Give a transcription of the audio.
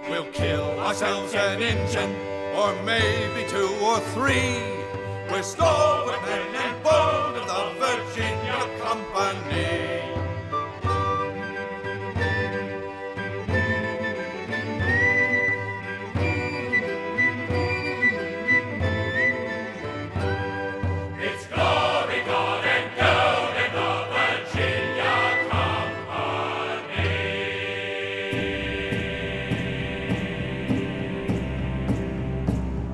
We'll kill ourselves an engine, or maybe two or three. We're stalwart men